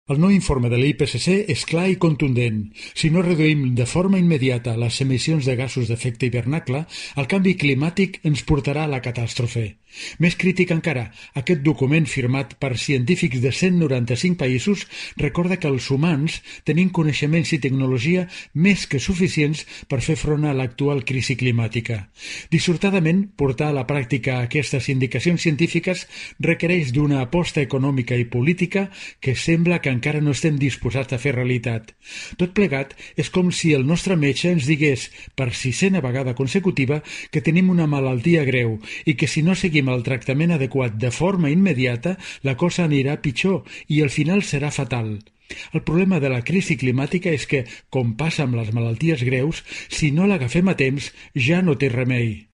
El nou informe de l'IPCC és clar i contundent. Si no reduïm de forma immediata les emissions de gasos d'efecte hivernacle, el canvi climàtic ens portarà a la catàstrofe. Més crític encara, aquest document firmat per científics de 195 països recorda que els humans tenim coneixements i tecnologia més que suficients per fer front a l'actual crisi climàtica. Dissortadament, portar a la pràctica aquestes indicacions científiques requereix d'una aposta econòmica i política que sembla que encara no estem disposats a fer realitat. Tot plegat és com si el nostre metge ens digués per 6ena vegada consecutiva que tenim una malaltia greu i que si no seguim el tractament adequat de forma immediata, la cosa anirà pitjor i al final serà fatal. El problema de la crisi climàtica és que, com passa amb les malalties greus, si no l'agafem a temps, ja no té remei.